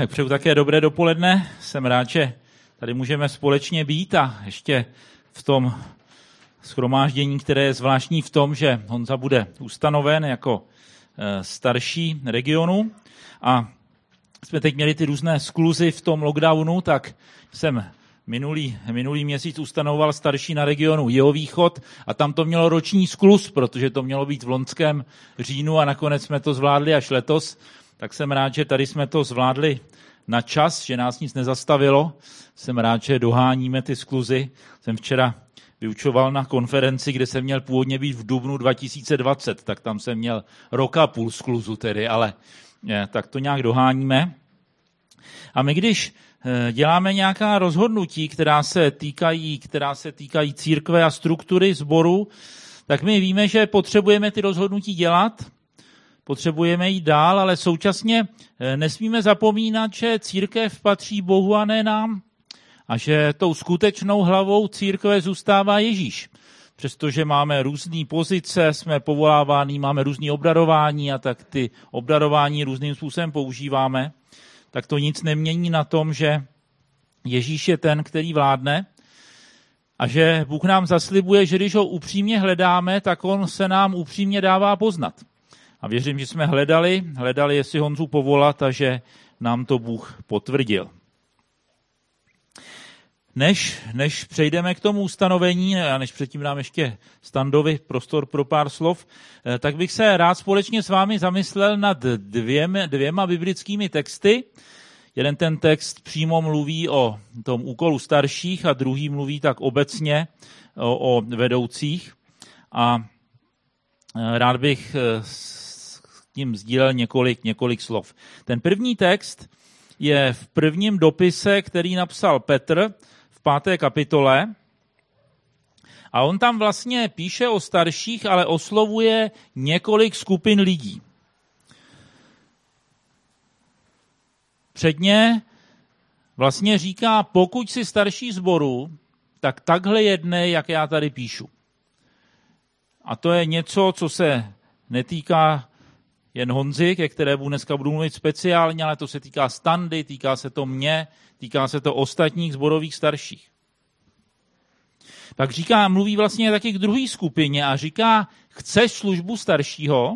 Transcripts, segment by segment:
Tak přeju také dobré dopoledne. Jsem rád, že tady můžeme společně být a ještě v tom shromáždění, které je zvláštní v tom, že Honza bude ustanoven jako starší regionu a jsme teď měli ty různé skluzy v tom lockdownu, tak jsem minulý měsíc ustanoval starší na regionu Jihovýchod a tam to mělo roční skluz, protože to mělo být v loňském říjnu a nakonec jsme to zvládli až letos. Tak jsem rád, že tady jsme to zvládli na čas, že nás nic nezastavilo. Jsem rád, že doháníme ty skluzy. Jsem včera vyučoval na konferenci, kde jsem měl původně být v dubnu 2020, tak tam jsem měl rok a půl skluzu tedy, ale tak to nějak doháníme. A my když děláme nějaká rozhodnutí, která se týkají církve a struktury sboru, tak my víme, že potřebujeme ty rozhodnutí dělat, potřebujeme jít dál, ale současně nesmíme zapomínat, že církev patří Bohu a ne nám a že tou skutečnou hlavou církve zůstává Ježíš. Přestože máme různé pozice, jsme povoláváni, máme různé obdarování a tak ty obdarování různým způsobem používáme, tak to nic nemění na tom, že Ježíš je ten, který vládne a že Bůh nám zaslibuje, že když ho upřímně hledáme, tak on se nám upřímně dává poznat. A věřím, že jsme hledali, jestli Honzu povolat a že nám to Bůh potvrdil. Než přejdeme k tomu ustanovení, a než předtím dám ještě Standovi prostor pro pár slov, tak bych se rád společně s vámi zamyslel nad dvěma biblickými texty. Jeden ten text přímo mluví o tom úkolu starších a druhý mluví tak obecně o vedoucích. A rád bych s tím sdílel několik slov. Ten první text je v prvním dopise, který napsal Petr v 5. kapitole. A on tam vlastně píše o starších, ale oslovuje několik skupin lidí. Předně vlastně říká, pokud jsi starší sboru, tak takhle jednej, jak já tady píšu. A to je něco, co se netýká jen Honzy, ke kterému dneska budu mluvit speciálně, ale to se týká Standy, týká se to mě, týká se to ostatních sborových starších. Tak mluví vlastně taky k druhé skupině a říká, chceš službu staršího,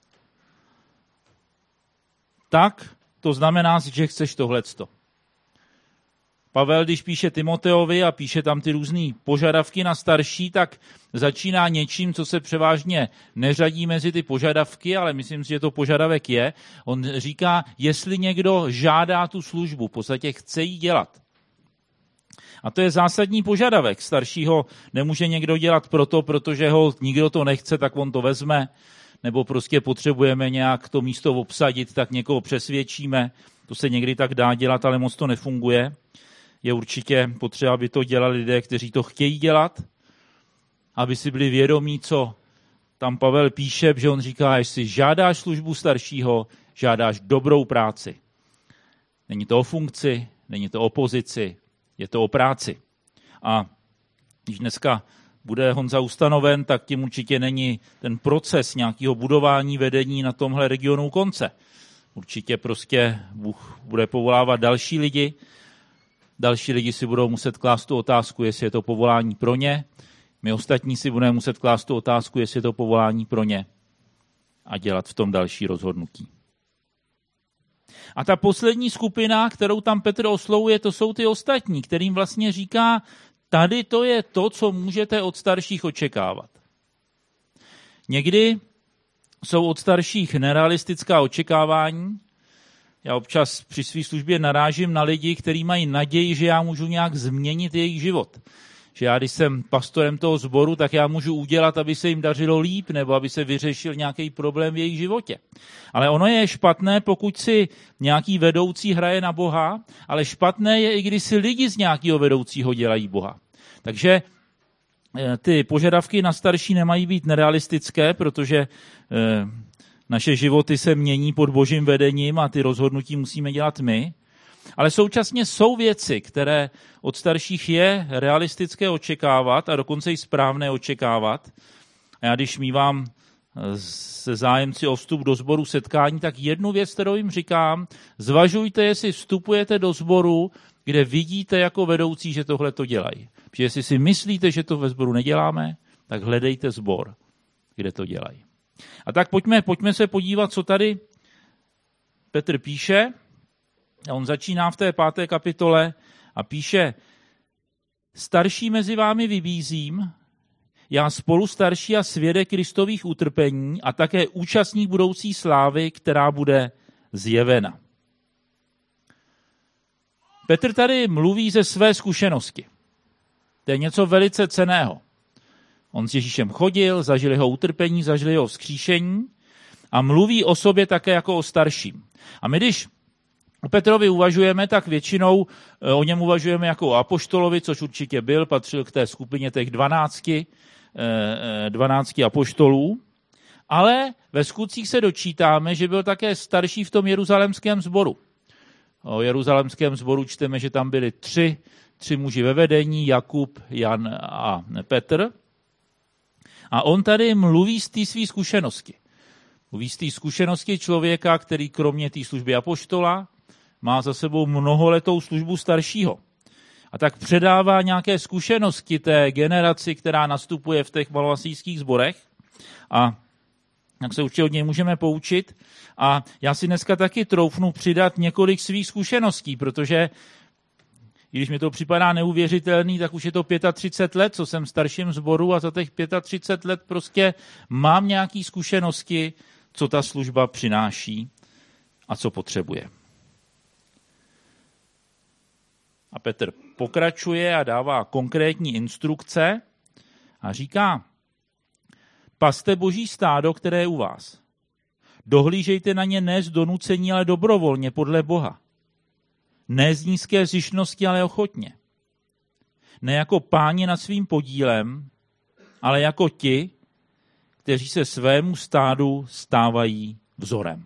tak to znamená, že chceš tohleto. Pavel, když píše Timoteovi a píše tam ty různý požadavky na starší, tak začíná něčím, co se převážně neřadí mezi ty požadavky, ale myslím si, že to požadavek je. On říká, jestli někdo žádá tu službu, v podstatě chce jí dělat. A to je zásadní požadavek. Staršího nemůže někdo dělat protože ho nikdo to nechce, tak on to vezme, nebo prostě potřebujeme nějak to místo obsadit, tak někoho přesvědčíme. To se někdy tak dá dělat, ale moc to nefunguje. Je určitě potřeba, aby to dělali lidé, kteří to chtějí dělat, aby si byli vědomí, co tam Pavel píše, že on říká, jestli žádáš službu staršího, žádáš dobrou práci. Není to o funkci, není to o pozici, je to o práci. A když dneska bude Honza ustanoven, tak tím určitě není ten proces nějakého budování vedení na tomhle regionu konce. Určitě prostě Bůh bude povolávat další lidi si budou muset klást tu otázku, jestli je to povolání pro ně. My ostatní si budeme muset klást tu otázku, jestli je to povolání pro ně a dělat v tom další rozhodnutí. A ta poslední skupina, kterou tam Petr oslovuje, to jsou ty ostatní, kterým vlastně říká, tady to je to, co můžete od starších očekávat. Někdy jsou od starších nerealistická očekávání. Já občas při své službě narážím na lidi, kteří mají naději, že já můžu nějak změnit jejich život. Že já, když jsem pastorem toho sboru, tak já můžu udělat, aby se jim dařilo líp, nebo aby se vyřešil nějaký problém v jejich životě. Ale ono je špatné, pokud si nějaký vedoucí hraje na Boha, ale špatné je, i když si lidi z nějakého vedoucího dělají Boha. Takže ty požadavky na starší nemají být nerealistické, protože naše životy se mění pod Božím vedením a ty rozhodnutí musíme dělat my. Ale současně jsou věci, které od starších je realistické očekávat a dokonce i správné očekávat. A já když mívám se zájemci o vstup do sboru setkání, tak jednu věc, kterou jim říkám, zvažujte, jestli vstupujete do sboru, kde vidíte jako vedoucí, že tohle to dělají. Protože jestli si myslíte, že to ve sboru neděláme, tak hledejte sbor, kde to dělají. A tak pojďme se podívat, co tady Petr píše. A on začíná v té 5. kapitole a píše: starší mezi vámi vybízím, já spolu starší a svědek Kristových utrpení a také účastník budoucí slávy, která bude zjevena. Petr tady mluví ze své zkušenosti. To je něco velice cenného. On s Ježíšem chodil, zažil jeho utrpení, zažil jeho vzkříšení a mluví o sobě také jako o starším. A my, když o Petrovi uvažujeme, tak většinou o něm uvažujeme jako o apoštolovi, což určitě byl, patřil k té skupině těch 12 apoštolů, ale ve skutcích se dočítáme, že byl také starší v tom jeruzalémském sboru. O jeruzalémském sboru čteme, že tam byli tři muži ve vedení, Jakub, Jan a Petr. A on tady mluví z té své zkušenosti. Mluví z té zkušenosti člověka, který kromě té služby apoštola má za sebou mnoholetou službu staršího. A tak předává nějaké zkušenosti té generaci, která nastupuje v těch maloasijských sborech. A tak se určitě od něj můžeme poučit. A já si dneska taky troufnu přidat několik svých zkušeností, protože i když mi to připadá neuvěřitelný, tak už je to 35 let, co jsem v starším sboru a za těch 35 let prostě mám nějaké zkušenosti, co ta služba přináší a co potřebuje. A Petr pokračuje a dává konkrétní instrukce a říká: paste boží stádo, které je u vás. Dohlížejte na ně ne z donucení, ale dobrovolně podle Boha. Ne z nízké zištnosti, ale ochotně. Ne jako páni nad svým podílem, ale jako ti, kteří se svému stádu stávají vzorem.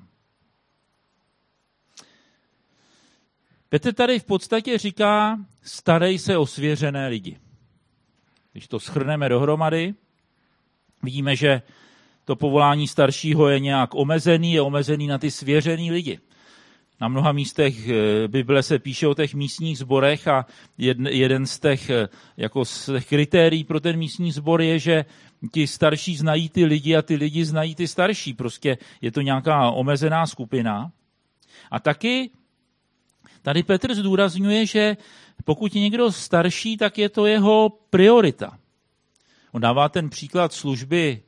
Petr tady v podstatě říká: starej se o svěřené lidi. Když to shrneme dohromady, vidíme, že to povolání staršího je nějak omezený, je omezený na ty svěřený lidi. Na mnoha místech Bible se píše o těch místních sborech a jeden z těch kritérií pro ten místní sbor je, že ti starší znají ty lidi a ty lidi znají ty starší. Prostě je to nějaká omezená skupina. A taky tady Petr zdůrazňuje, že pokud je někdo starší, tak je to jeho priorita. On dává ten příklad služby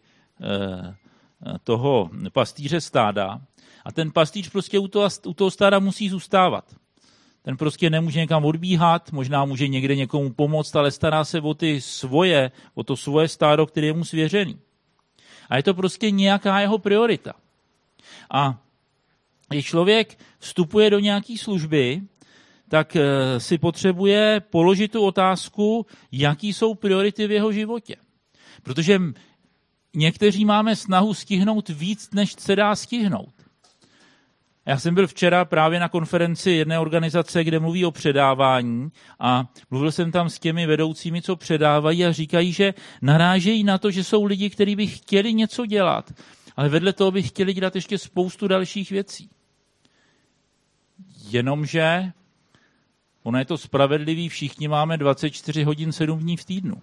toho pastýře stáda a ten pastýř prostě u toho stáda musí zůstávat. Ten prostě nemůže někam odbíhat, možná může někde někomu pomoct, ale stará se o to svoje stádo, které je mu svěřený. A je to prostě nějaká jeho priorita. A když člověk vstupuje do nějaké služby, tak si potřebuje položit tu otázku, jaký jsou priority v jeho životě. Protože někteří máme snahu stihnout víc, než se dá stihnout. Já jsem byl včera právě na konferenci jedné organizace, kde mluví o předávání a mluvil jsem tam s těmi vedoucími, co předávají a říkají, že narážejí na to, že jsou lidi, kteří by chtěli něco dělat, ale vedle toho by chtěli dělat ještě spoustu dalších věcí. Jenomže ono je to spravedlivý, všichni máme 24 hodin 7 dní v týdnu.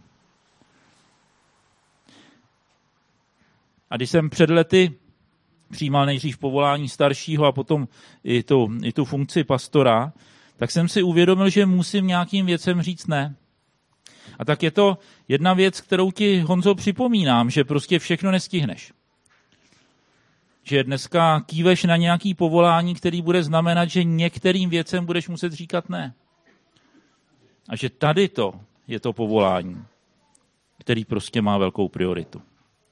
A když jsem před lety přijímal nejdřív povolání staršího a potom i tu funkci pastora, tak jsem si uvědomil, že musím nějakým věcem říct ne. A tak je to jedna věc, kterou ti, Honzo, připomínám, že prostě všechno nestihneš. Že dneska kýveš na nějaký povolání, který bude znamenat, že některým věcem budeš muset říkat ne. A že tady to je to povolání, který prostě má velkou prioritu.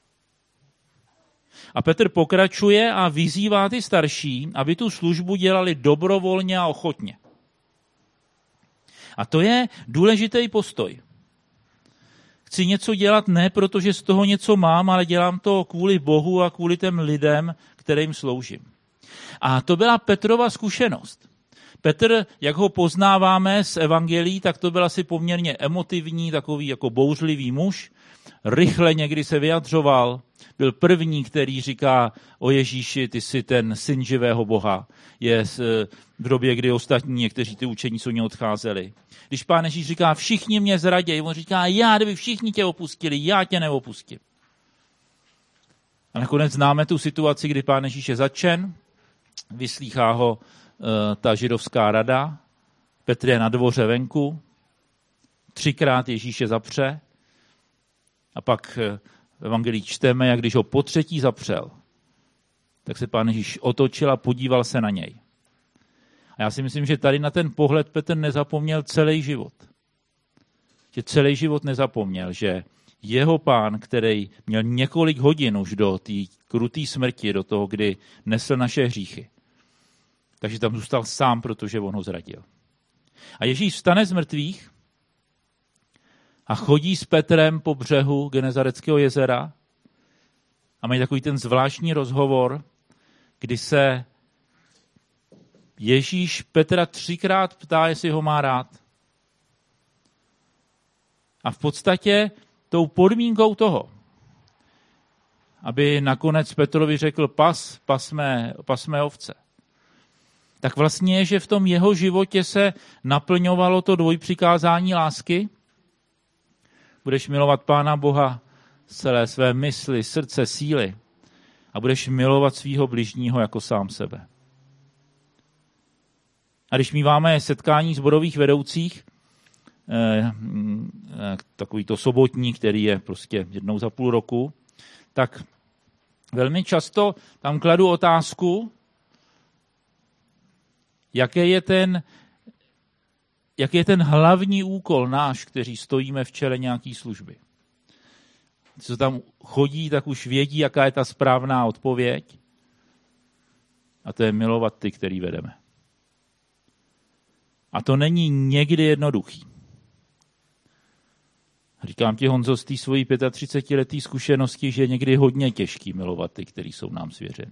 A Petr pokračuje a vyzývá ty starší, aby tu službu dělali dobrovolně a ochotně. A to je důležitý postoj. Chci něco dělat ne protože z toho něco mám, ale dělám to kvůli Bohu a kvůli těm lidem, kterým sloužím. A to byla Petrova zkušenost. Petr, jak ho poznáváme z evangelií, tak to byl asi poměrně emotivní, takový jako bouřlivý muž. Rychle někdy se vyjadřoval, Byl první, který říká o Ježíši, ty jsi ten syn živého Boha. Je v době, kdy ostatní někteří ty učeníci od něj odcházeli. Když Pán Ježíš říká, všichni mě zradějí, on říká, kdyby všichni tě opustili, já tě neopustím. A nakonec známe tu situaci, kdy Pán Ježíš je zatčen, vyslýchá ho ta židovská rada, Petr je na dvoře venku, 3krát Ježíše zapře a pak v evangelii čteme, jak když ho potřetí zapřel, tak se Pán Ježíš otočil a podíval se na něj. A já si myslím, že tady na ten pohled Petr nezapomněl celý život. Že celý život nezapomněl, že jeho Pán, který měl několik hodin už do té kruté smrti, do toho, kdy nesl naše hříchy, takže tam zůstal sám, protože on ho zradil. A Ježíš vstane z mrtvých a chodí s Petrem po břehu Genezareckého jezera a mají takový ten zvláštní rozhovor, kdy se Ježíš Petra 3krát ptá, jestli ho má rád. A v podstatě tou podmínkou toho, aby nakonec Petrovi řekl pasme ovce, tak vlastně je, že v tom jeho životě se naplňovalo to dvojpřikázání lásky. Budeš milovat Pána Boha z celé své mysli, srdce, síly a budeš milovat svého bližního jako sám sebe. A když míváme setkání sborových vedoucích, takový to sobotní, který je prostě jednou za půl roku, tak velmi často tam kladu otázku, jaký je ten hlavní úkol náš, kteří stojíme v čele nějaký služby. Co tam chodí, tak už vědí, jaká je ta správná odpověď. A to je milovat ty, který vedeme. A to není někdy jednoduchý. Říkám ti, Honzo, z té svojí 35letý zkušenosti, že je někdy hodně těžký milovat ty, který jsou nám svěřeni.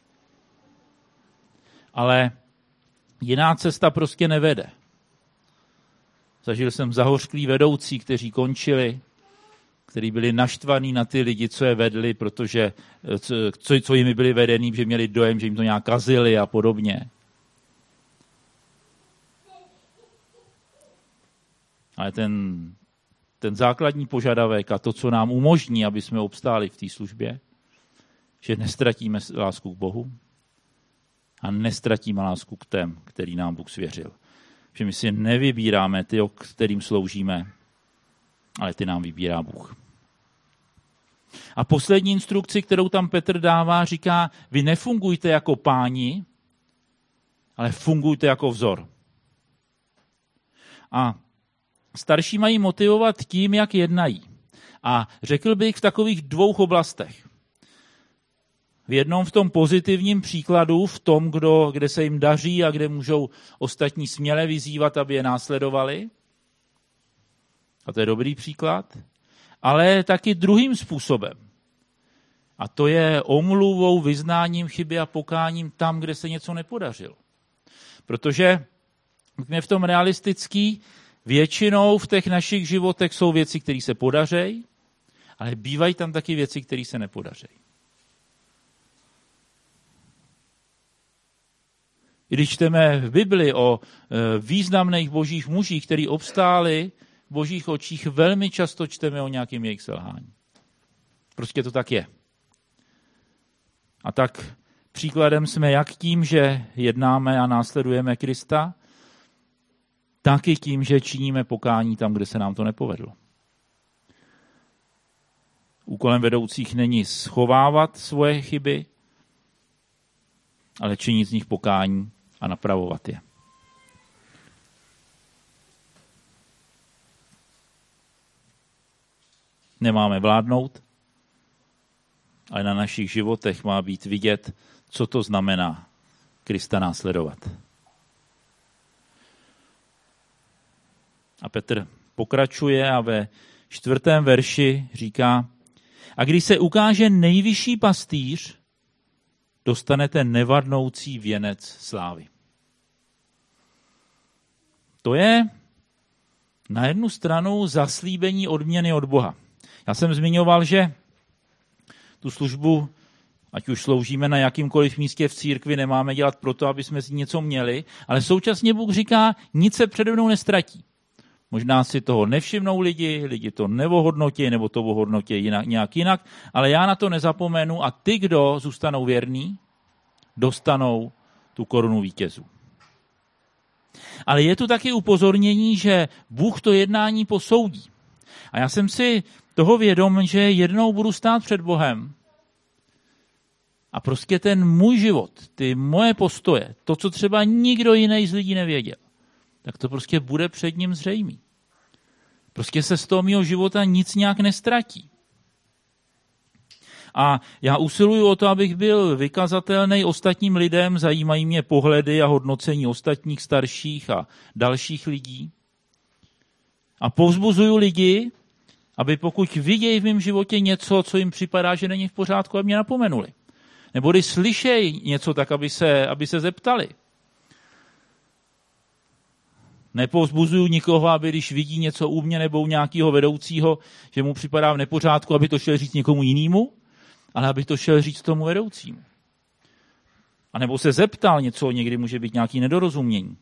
Ale jiná cesta prostě nevede. Zažil jsem zahořklý vedoucí, kteří končili, kteří byli naštvaní na ty lidi, co je vedli, protože co jimi byli vedený, že měli dojem, že jim to nějak kazili a podobně. Ale ten základní požadavek a to, co nám umožní, aby jsme obstáli v té službě, že nestratíme lásku k Bohu a nestratíme lásku k těm, který nám Bůh svěřil. Že my si nevybíráme ty, kterým sloužíme, ale ty nám vybírá Bůh. A poslední instrukci, kterou tam Petr dává, říká, vy nefungujte jako páni, ale fungujte jako vzor. A starší mají motivovat tím, jak jednají. A řekl bych v takových 2 oblastech. V jednom v tom pozitivním příkladu, v tom, kde se jim daří a kde můžou ostatní směle vyzývat, aby je následovali. A to je dobrý příklad. Ale taky druhým způsobem. A to je omluvou, vyznáním chyby a pokáním tam, kde se něco nepodařilo. Protože jsme v tom realistický, většinou v těch našich životech jsou věci, které se podařejí, ale bývají tam taky věci, které se nepodařejí. I když čteme v Bibli o významných božích mužích, kteří obstáli v božích očích, velmi často čteme o nějakém jejich selhání. Prostě to tak je. A tak příkladem jsme jak tím, že jednáme a následujeme Krista, tak i tím, že činíme pokání tam, kde se nám to nepovedlo. Úkolem vedoucích není schovávat svoje chyby, ale činit z nich pokání a napravovat je. Nemáme vládnout, ale na našich životech má být vidět, co to znamená Krista následovat. A Petr pokračuje a ve 4. verši říká, a když se ukáže nejvyšší pastýř, dostanete nevadnoucí věnec slávy. To je na jednu stranu zaslíbení odměny od Boha. Já jsem zmiňoval, že tu službu, ať už sloužíme na jakýmkoliv místě v církvi, nemáme dělat proto, aby jsme si něco měli, ale současně Bůh říká, nic se přede mnou nestratí. Možná si toho nevšimnou lidi to neohodnotí, nebo to ohodnotí nějak jinak, ale já na to nezapomenu a ty, kdo zůstanou věrní, dostanou tu korunu vítězů. Ale je tu taky upozornění, že Bůh to jednání posoudí. A já jsem si toho vědom, že jednou budu stát před Bohem a prostě ten můj život, ty moje postoje, to, co třeba nikdo jiný z lidí nevěděl, tak to prostě bude před ním zřejmý. Prostě se z toho mého života nic nějak nestratí. A já usiluju o to, abych byl vykazatelný ostatním lidem, zajímají mě pohledy a hodnocení ostatních starších a dalších lidí. A povzbuzuju lidi, aby pokud vidějí v mém životě něco, co jim připadá, že není v pořádku, aby mě napomenuli. Nebo když slyšejí něco, tak aby se zeptali. Nepovzbuzuju nikoho, aby když vidí něco u mě nebo u nějakého vedoucího, že mu připadá v nepořádku, aby to šel říct někomu jinému, ale aby to šel říct tomu vedoucímu. A nebo se zeptal něco, někdy může být nějaký nedorozumění.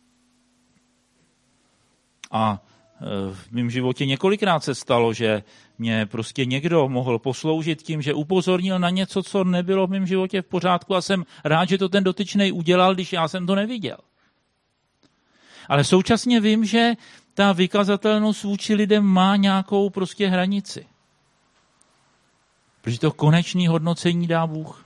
A v mém životě několikrát se stalo, že mě prostě někdo mohl posloužit tím, že upozornil na něco, co nebylo v mém životě v pořádku a jsem rád, že to ten dotyčnej udělal, když já jsem to neviděl. Ale současně vím, že ta vykazatelnost vůči lidem má nějakou prostě hranici. Protože to konečné hodnocení dá Bůh.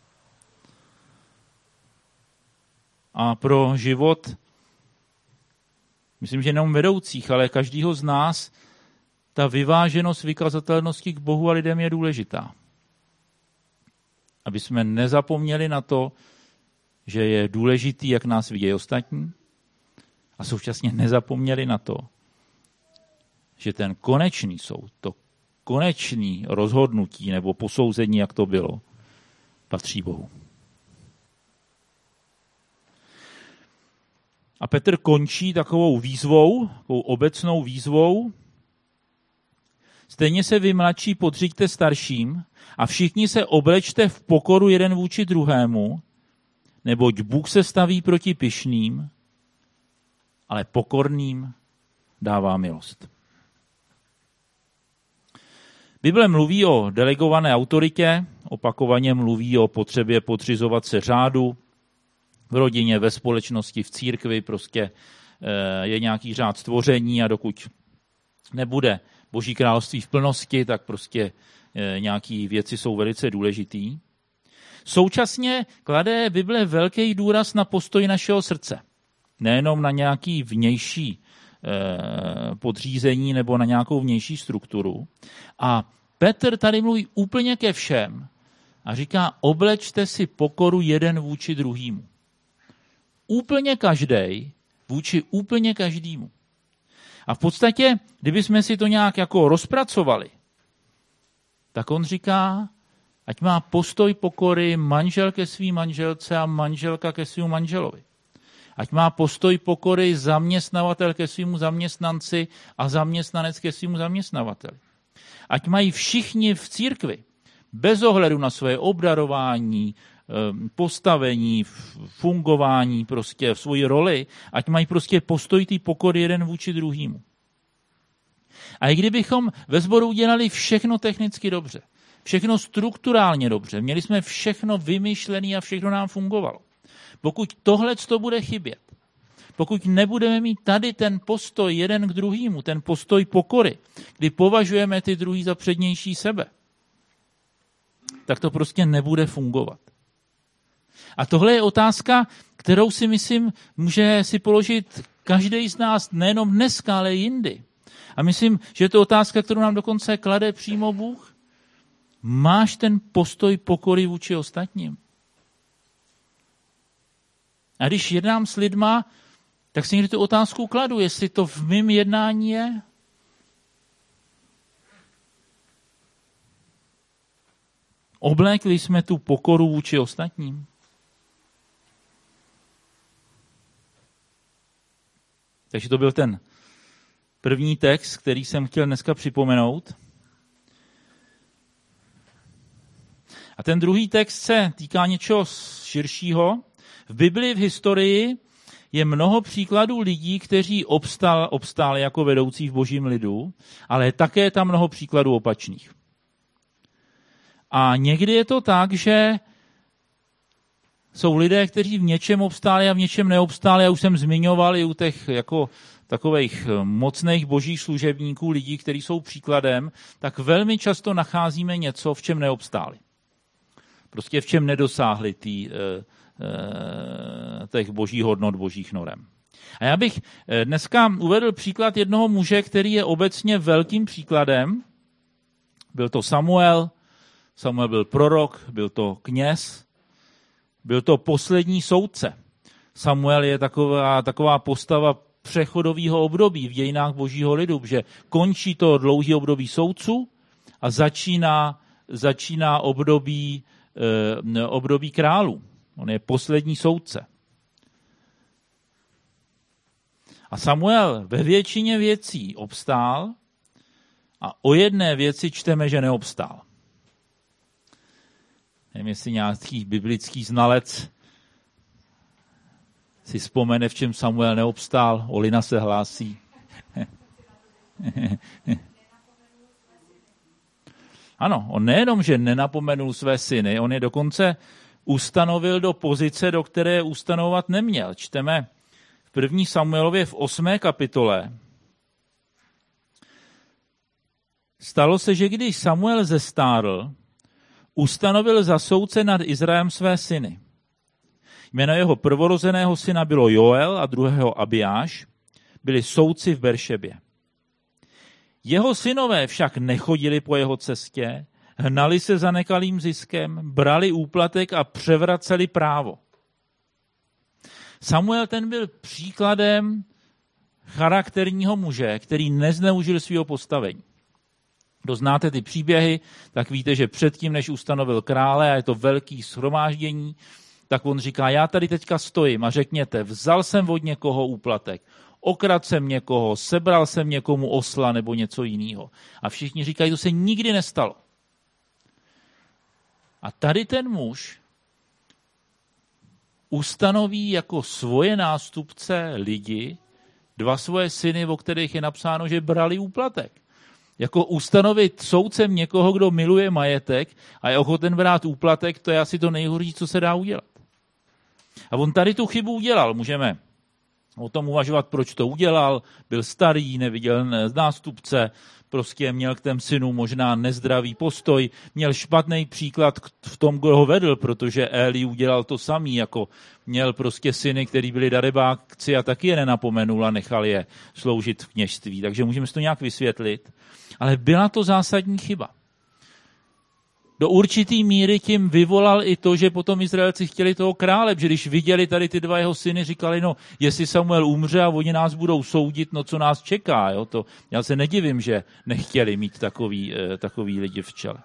A pro život, myslím, že jenom vedoucích, ale každýho z nás, ta vyváženost vykazatelnosti k Bohu a lidem je důležitá. Aby jsme nezapomněli na to, že je důležitý, jak nás vidějí ostatní, a současně nezapomněli na to, že ten konečný soud, to konečný rozhodnutí nebo posouzení, jak to bylo, patří Bohu. A Petr končí takovou výzvou, takovou obecnou výzvou. Stejně se vy mladší podřiďte starším a všichni se oblečte v pokoru jeden vůči druhému, neboť Bůh se staví proti pyšným, ale pokorným dává milost. Bible mluví o delegované autoritě, opakovaně mluví o potřebě podřizovat se řádu v rodině, ve společnosti, v církvi, prostě je nějaký řád stvoření a dokud nebude Boží království v plnosti, tak prostě nějaké věci jsou velice důležitý. Současně klade Bible velký důraz na postoj našeho srdce. Nejenom na nějaký vnější podřízení nebo na nějakou vnější strukturu. A Petr tady mluví úplně ke všem a říká, oblečte si pokoru jeden vůči druhýmu. Úplně každej vůči úplně každému. A v podstatě, kdybychom si to nějak jako rozpracovali, tak on říká, ať má postoj pokory manžel ke svým manželce a manželka ke svým manželovi. Ať má postoj pokory zaměstnavatel ke svému zaměstnanci a zaměstnanec ke svému zaměstnavateli. Ať mají všichni v církvi, bez ohledu na své obdarování, postavení, fungování, prostě v svoji roli, ať mají prostě postoj té pokory jeden vůči druhýmu. A i kdybychom ve sboru udělali všechno technicky dobře, všechno strukturálně dobře, měli jsme všechno vymyšlené a všechno nám fungovalo. Pokud tohle to bude chybět, pokud nebudeme mít tady ten postoj jeden k druhému, ten postoj pokory, kdy považujeme ty druhý za přednější sebe, tak to prostě nebude fungovat. A tohle je otázka, kterou si myslím, může si položit každý z nás nejenom dneska, ale i jindy. A myslím, že je to otázka, kterou nám dokonce klade přímo Bůh. Máš ten postoj pokory vůči ostatním? A když jednám s lidma, tak si někdy tu otázku kladu, jestli to v mém jednání je. Oblékli jsme tu pokoru vůči ostatním. Takže to byl ten první text, který jsem chtěl dneska připomenout. A ten druhý text se týká něčeho širšího. V Biblii, v historii je mnoho příkladů lidí, kteří obstáli jako vedoucí v božím lidu, ale také je tam mnoho příkladů opačných. A někdy je to tak, že jsou lidé, kteří v něčem obstáli a v něčem neobstáli. Já už jsem zmiňoval i u těch jako takových mocných božích služebníků, lidí, kteří jsou příkladem, tak velmi často nacházíme něco, v čem neobstáli. Prostě v čem nedosáhli těch božích hodnot, božích norem. A já bych dneska uvedl příklad jednoho muže, který je obecně velkým příkladem. Byl to Samuel. Samuel byl prorok, byl to kněz, byl to poslední soudce. Samuel je taková postava přechodového období v dějinách božího lidu, že končí to dlouhé období soudců a začíná období králů. On je poslední soudce. A Samuel ve většině věcí obstál a o jedné věci čteme, že neobstál. Nevím, jestli nějaký biblický znalec si vzpomene, v čem Samuel neobstál. Olina se hlásí. Ano, on nejenom, že nenapomenul své syny, on je dokonce ustanovil do pozice, do které ustanovovat neměl. Čteme v 1. Samuelově v 8. kapitole. Stalo se, že když Samuel zestárl, ustanovil za soudce nad Izraelem své syny. Jméno jeho prvorozeného syna bylo Joel a druhého Abiáš, byli soudci v Beršebě. Jeho synové však nechodili po jeho cestě, hnali se za nekalým ziskem, brali úplatek a převraceli právo. Samuel ten byl příkladem charakterního muže, který nezneužil svého postavení. Kdo znáte ty příběhy, tak víte, že předtím, než ustanovil krále, a je to velký shromáždění, tak on říká, já tady teďka stojím a řekněte, vzal jsem od někoho úplatek, okradl jsem někoho, sebral jsem někomu osla nebo něco jiného. A všichni říkají, to se nikdy nestalo. A tady ten muž ustanoví jako svoje nástupce lidi, 2 svoje syny, o kterých je napsáno, že brali úplatek. Jako ustanovit soudcem někoho, kdo miluje majetek a je ochoten brát úplatek, to je asi to nejhorší, co se dá udělat. A on tady tu chybu udělal. Můžeme o tom uvažovat, proč to udělal. Byl starý, neviděl nástupce, prostě měl k těm synu možná nezdravý postoj, měl špatný příklad v tom, kdo ho vedl, protože Eli udělal to samý, jako měl prostě syny, kteří byli darebáci a taky je nenapomenul a nechal je sloužit v kněžství. Takže můžeme si to nějak vysvětlit. Ale byla to zásadní chyba. Do určitý míry tím vyvolal i to, že potom Izraelci chtěli toho krále, že když viděli tady ty 2 jeho syny, říkali, no, jestli Samuel umře a oni nás budou soudit, no co nás čeká. Jo? To, já se nedivím, že nechtěli mít takový lidi v čele.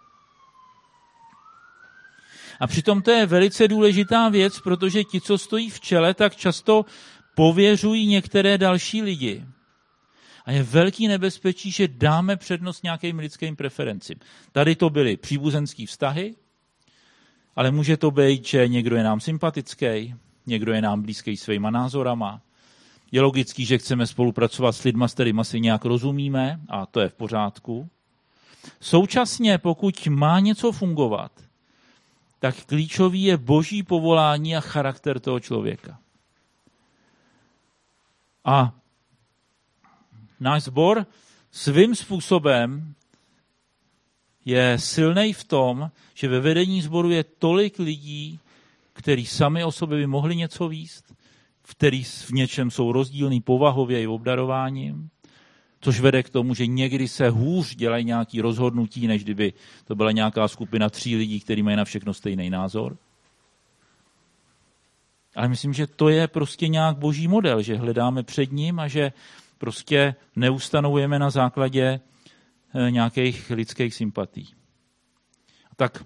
A přitom to je velice důležitá věc, protože ti, co stojí v čele, tak často pověřují některé další lidi. A je velký nebezpečí, že dáme přednost nějakým lidským preferencím. Tady to byly příbuzenský vztahy, ale může to být, že někdo je nám sympatický, někdo je nám blízký svýma názorama. Je logický, že chceme spolupracovat s lidma, s kterýma si nějak rozumíme, a to je v pořádku. Současně, pokud má něco fungovat, tak klíčový je boží povolání a charakter toho člověka. A náš sbor svým způsobem je silnej v tom, že ve vedení sboru je tolik lidí, kteří sami o sobě by mohli něco vést, kteří v něčem jsou rozdílní povahově i obdarováním, což vede k tomu, že někdy se hůř dělají nějaké rozhodnutí, než kdyby to byla nějaká skupina 3 lidí, kteří mají na všechno stejný názor. Ale myslím, že to je prostě nějak boží model, že hledáme před ním a že prostě neustanovujeme na základě nějakých lidských sympatí. Tak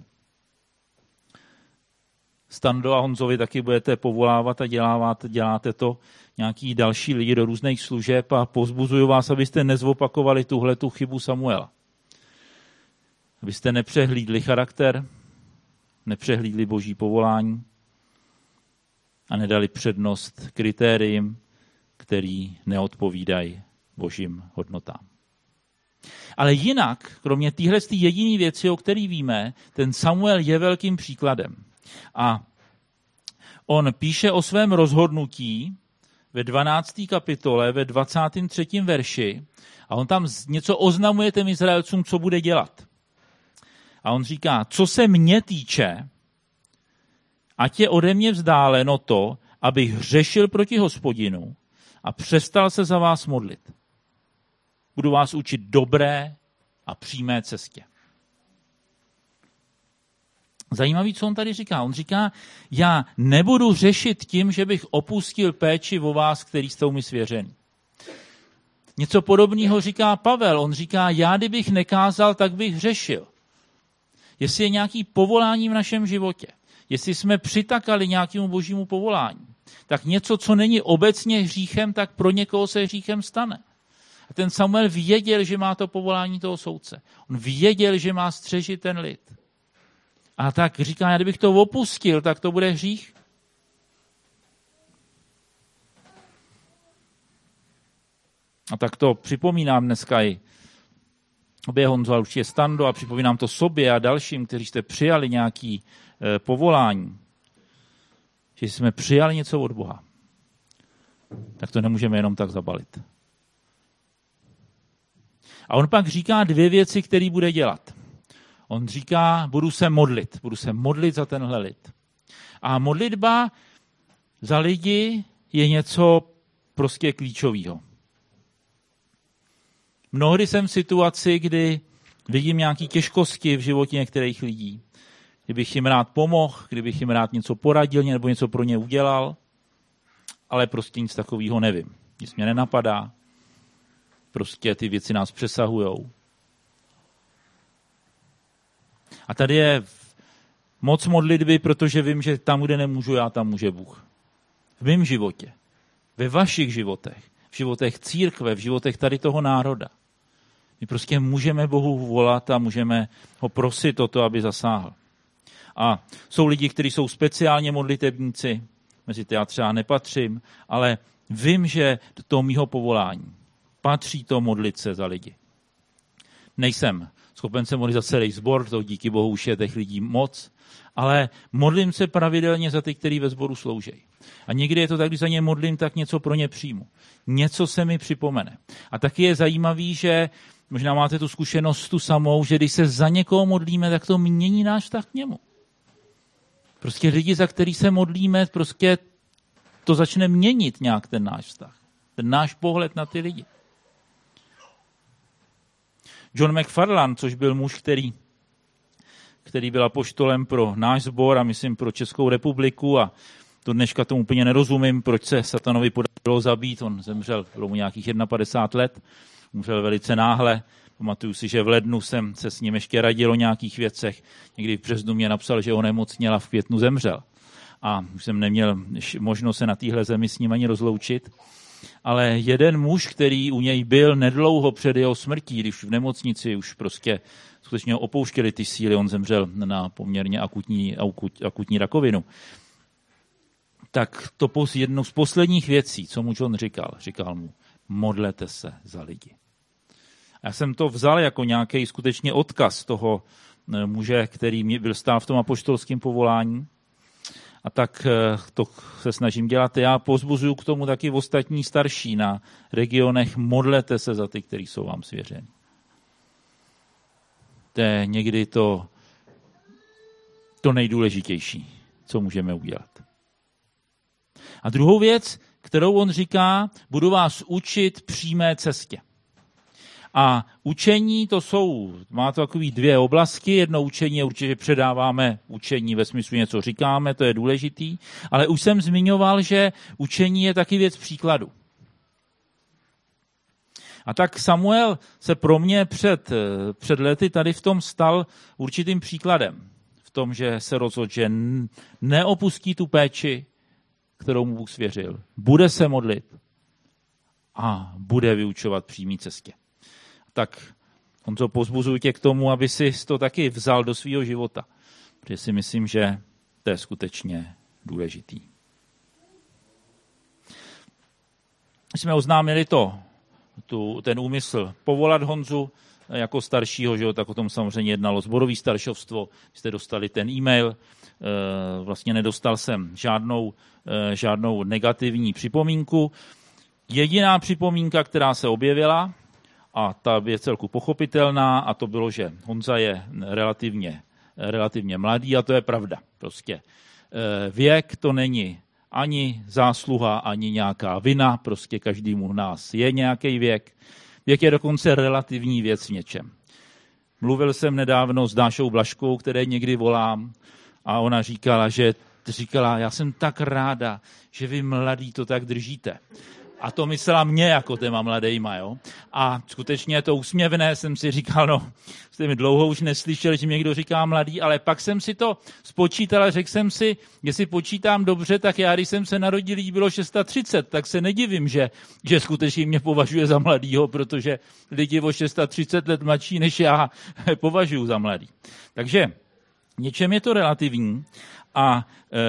Stando a Honzovi taky budete povolávat a děláte to nějaký další lidi do různých služeb a povzbuzuju vás, abyste nezvopakovali tuhletu chybu Samuela. Abyste nepřehlídli charakter, nepřehlídli boží povolání a nedali přednost kritériím, který neodpovídají božím hodnotám. Ale jinak, kromě téhle jediné věci, o které víme, ten Samuel je velkým příkladem. A on píše o svém rozhodnutí ve 12. kapitole, ve 23. verši a on tam něco oznamuje těm Izraelcům, co bude dělat. A on říká, co se mě týče, ať je ode mě vzdáleno to, abych hřešil proti Hospodinu a přestal se za vás modlit. Budu vás učit dobré a přímé cestě. Zajímavý, co on tady říká. On říká, já nebudu řešit tím, že bych opustil péči o vás, který jste mi svěřený. Něco podobného říká Pavel. On říká, já kdybych nekázal, tak bych řešil. Jestli je nějaký povolání v našem životě, jestli jsme přitakali nějakému božímu povolání, tak něco, co není obecně hříchem, tak pro někoho se hříchem stane. A ten Samuel věděl, že má to povolání toho soudce. On věděl, že má střežit ten lid. A tak říká, já kdybych to opustil, tak to bude hřích. A tak to připomínám dneska i obě Honzo, ale určitě Stando a připomínám to sobě a dalším, kteří jste přijali nějaké povolání. Že jsme přijali něco od Boha. Tak to nemůžeme jenom tak zabalit. A on pak říká dvě věci, které bude dělat. On říká, budu se modlit za tenhle lid. A modlitba za lidi je něco prostě klíčového. Mnohdy jsem v situaci, kdy vidím nějaké těžkosti v životě některých lidí. Kdybych jim rád pomohl, kdybych jim rád něco poradil nebo něco pro ně udělal, ale prostě nic takového nevím. Nic mě nenapadá. Prostě ty věci nás přesahujou. A tady je moc modlitby, protože vím, že tam, kde nemůžu já, tam může Bůh. V mém životě, ve vašich životech, v životech církve, v životech tady toho národa. My prostě můžeme Bohu volat a můžeme ho prosit o to, aby zasáhl. A jsou lidi, kteří jsou speciálně modlitebníci, mezi ty já třeba nepatřím, ale vím, že do toho mýho povolání patří to modlit se za lidi. Nejsem schopen se modlit za celý sbor, to díky Bohu už je těch lidí moc, ale modlím se pravidelně za ty, kteří ve sboru slouží. A někdy je to tak, když za ně modlím, tak něco pro ně přijmu. Něco se mi připomene. A taky je zajímavý, že možná máte tu zkušenost tu samou, že když se za někoho modlíme, tak to mění náš vztah k němu. Prostě lidi, za který se modlíme, prostě to začne měnit nějak ten náš vztah. Ten náš pohled na ty lidi. John McFarland, což byl muž, který byl apoštolem pro náš sbor a myslím pro Českou republiku a do dneška tomu úplně nerozumím, proč se satanovi podařilo zabít. On zemřel, bylo mu nějakých 51 let, umřel velice náhle. Pamatuju si, že v lednu jsem se s ním ještě radil o nějakých věcech. Někdy v březnu mě napsal, že onemocněl a v květnu zemřel. A už jsem neměl možnost se na téhle zemi s ním ani rozloučit. Ale jeden muž, který u něj byl nedlouho před jeho smrtí, když v nemocnici už prostě skutečně opouštěli ty síly, on zemřel na poměrně akutní rakovinu. Tak to jednou z posledních věcí, co mu John říkal mu, modlete se za lidi. A já jsem to vzal jako nějaký skutečně odkaz toho muže, který byl stál v tom apoštolském povolání. A tak to se snažím dělat. Já povzbuzuju k tomu taky ostatní starší na regionech. Modlete se za ty, kteří jsou vám svěřeni. To je někdy to nejdůležitější, co můžeme udělat. A druhou věc, kterou on říká, budu vás učit přímé cestě. A učení má to takový dvě oblasti. Jedno učení je určitě, že předáváme učení ve smyslu něco říkáme, to je důležitý. Ale už jsem zmiňoval, že učení je taky věc příkladu. A tak Samuel se pro mě před lety tady v tom stal určitým příkladem. V tom, že se rozhodl, že neopustí tu péči, kterou mu Bůh svěřil. Bude se modlit a bude vyučovat přímé cestě. Tak on to povzbuzuje tě k tomu, aby si to taky vzal do svého života. protože si myslím, že to je skutečně důležitý. Jsme oznámili ten úmysl povolat Honzu jako staršího, že jo, tak o tom samozřejmě jednalo sborové staršovstvo. Jste dostali ten e-mail, vlastně nedostal jsem žádnou negativní připomínku. Jediná připomínka, která se objevila, a ta je celku pochopitelná, a to bylo, že Honza je relativně mladý, a to je pravda. Prostě věk to není ani zásluha, ani nějaká vina, prostě každému z nás je nějaký věk. Věk je dokonce relativní věc v něčem. Mluvil jsem nedávno s Dášou Blažkou, které někdy volám, a ona říkala, já jsem tak ráda, že vy mladí to tak držíte. A to myslela mě jako téma mladejma, jo. A skutečně to úsměvné, jsem si říkal, jste mi dlouho už neslyšeli, že mi někdo říká mladý, ale pak jsem si to spočítal a řekl jsem si, jestli počítám dobře, tak já, když jsem se narodil, jí bylo 630, tak se nedivím, že skutečně mě považuje za mladýho, protože lidi o 630 let mladší než já považuji za mladý. Takže něčem je to relativní a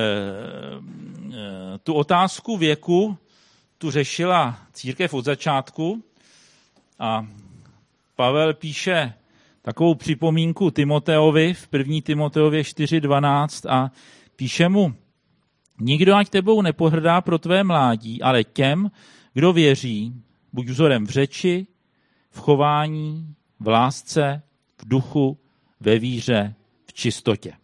tu otázku věku tu řešila církev od začátku a Pavel píše takovou připomínku Timoteovi v 1. Timoteově 4.12 a píše mu: nikdo ať tebou nepohrdá pro tvé mládí, ale těm, kdo věří, buď vzorem v řeči, v chování, v lásce, v duchu, ve víře, v čistotě.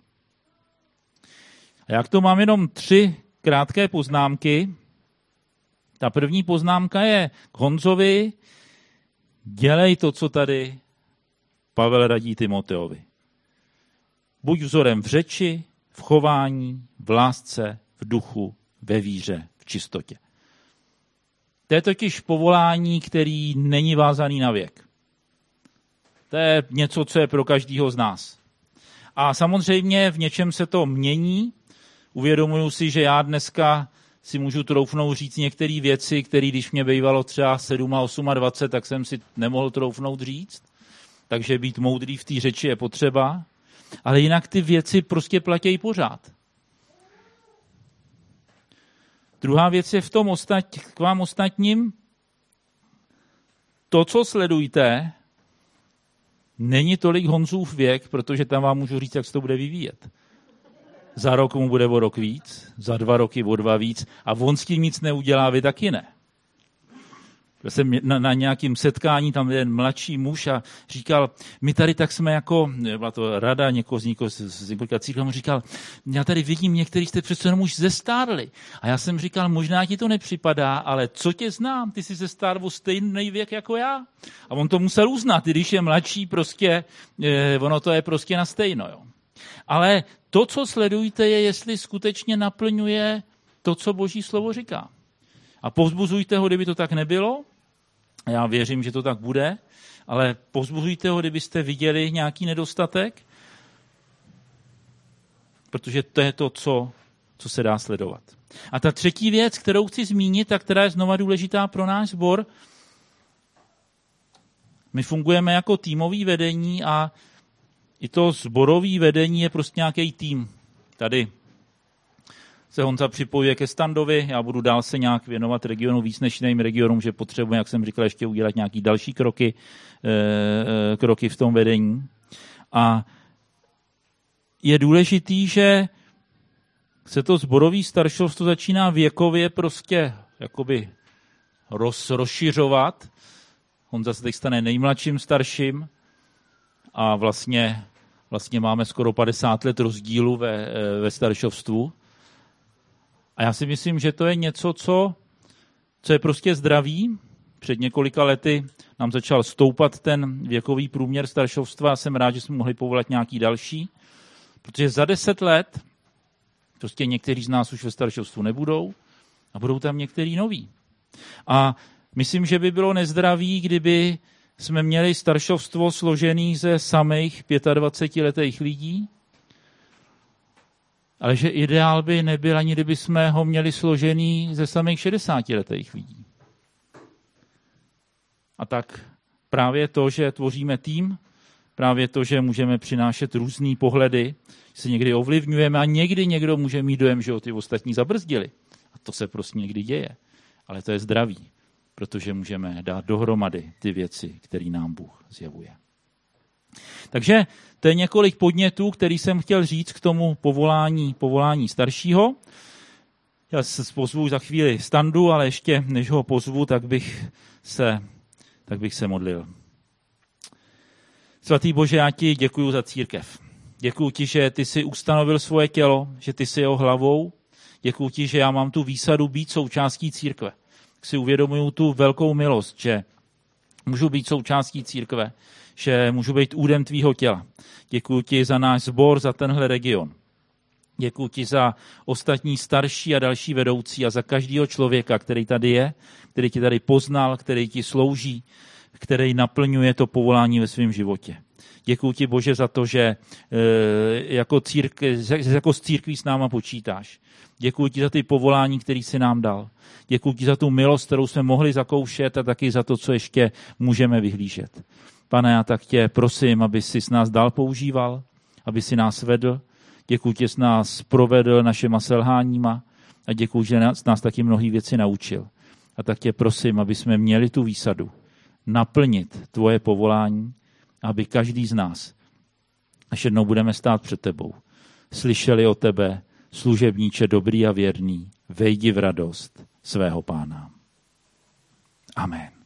A jak to mám jenom 3 krátké poznámky. Ta první poznámka je k Honzovi: dělej to, co tady Pavel radí Timoteovi. Buď vzorem v řeči, v chování, v lásce, v duchu, ve víře, v čistotě. To je totiž povolání, který není vázaný na věk. To je něco, co je pro každého z nás. A samozřejmě v něčem se to mění. Uvědomuju si, že já dneska si můžu troufnout říct některé věci, které když mě bývalo třeba 7 a 28, tak jsem si nemohl troufnout říct. Takže být moudrý v té řeči je potřeba. Ale jinak ty věci prostě platí pořád. Druhá věc je v tom k vám ostatním. To, co sledujte, není tolik Honzův věk, protože tam vám můžu říct, jak se to bude vyvíjet. Za rok mu bude o rok víc, za 2 roky o 2 víc a on s tím nic neudělá, vy taky ne. Byl jsem na nějakém setkání, tam jeden mladší muž a říkal, my tady tak jsme jako, byla to rada někoho z několika církví, mu říkal, já tady vidím, některý jste přece jenom už zestárli. A já jsem říkal, možná ti to nepřipadá, ale co tě znám, ty jsi zestárl o stejný věk jako já. A on to musel uznat, i když je mladší, prostě, ono to je prostě na stejno, jo. Ale to, co sledujte, je, jestli skutečně naplňuje to, co Boží slovo říká. A povzbuzujte ho, kdyby to tak nebylo. Já věřím, že to tak bude, ale povzbuzujte ho, kdybyste viděli nějaký nedostatek, protože to je to, co se dá sledovat. A ta třetí věc, kterou chci zmínit a která je znova důležitá pro náš sbor, my fungujeme jako týmový vedení a i to sborový vedení je prostě nějaký tým. Tady se Honza připojuje ke Standovi, já budu dál se nějak věnovat regionu víc než jiným regionům, že potřebujeme, jak jsem říkal, ještě udělat nějaký další kroky v tom vedení. A je důležitý, že se to sborový staršovstvo začíná věkově prostě jakoby rozšiřovat. Honza se teď stane nejmladším starším a vlastně máme skoro 50 let rozdílu ve staršovstvu. A já si myslím, že to je něco, co je prostě zdravý. Před několika lety nám začal stoupat ten věkový průměr staršovstva a jsem rád, že jsme mohli povolat nějaký další, protože za 10 let prostě někteří z nás už ve staršovstvu nebudou a budou tam některý noví. A myslím, že by bylo nezdravý, kdyby jsme měli staršovstvo složený ze samých 25letých lidí, ale že ideál by nebyl, ani kdyby jsme ho měli složený ze samých 60letých lidí. A tak právě to, že tvoříme tým, právě to, že můžeme přinášet různý pohledy, se někdy ovlivňujeme a někdy někdo může mít dojem, že ty ostatní zabrzdili. A to se prostě někdy děje. Ale to je zdraví, protože můžeme dát dohromady ty věci, které nám Bůh zjevuje. Takže to je několik podnětů, který jsem chtěl říct k tomu povolání staršího. Já se pozvu za chvíli Standu, ale ještě než ho pozvu, tak bych se modlil. Svatý Bože, já ti děkuju za církev. Děkuju ti, že ty jsi ustanovil svoje tělo, že ty jsi jeho hlavou. Děkuju ti, že já mám tu výsadu být součástí církve. Si uvědomuju tu velkou milost, že můžu být součástí církve, že můžu být údem tvýho těla. Děkuju ti za náš sbor, za tenhle region. Děkuju ti za ostatní starší a další vedoucí a za každého člověka, který tady je, který ti tady poznal, který ti slouží, který naplňuje to povolání ve svém životě. Děkuju ti, Bože, za to, že jako s církví s náma počítáš. Děkuju ti za ty povolání, který jsi nám dal. Děkuju ti za tu milost, kterou jsme mohli zakoušet a taky za to, co ještě můžeme vyhlížet. Pane, já tak tě prosím, aby jsi s nás dál používal, aby si nás vedl. Děkuju tě, s nás provedl našima selháníma a děkuju, že nás taky mnohé věci naučil. A tak tě prosím, aby jsme měli tu výsadu naplnit tvoje povolání, aby každý z nás, až jednou budeme stát před tebou, slyšeli o tebe, služebníče dobrý a věrný, vejdi v radost svého Pána. Amen.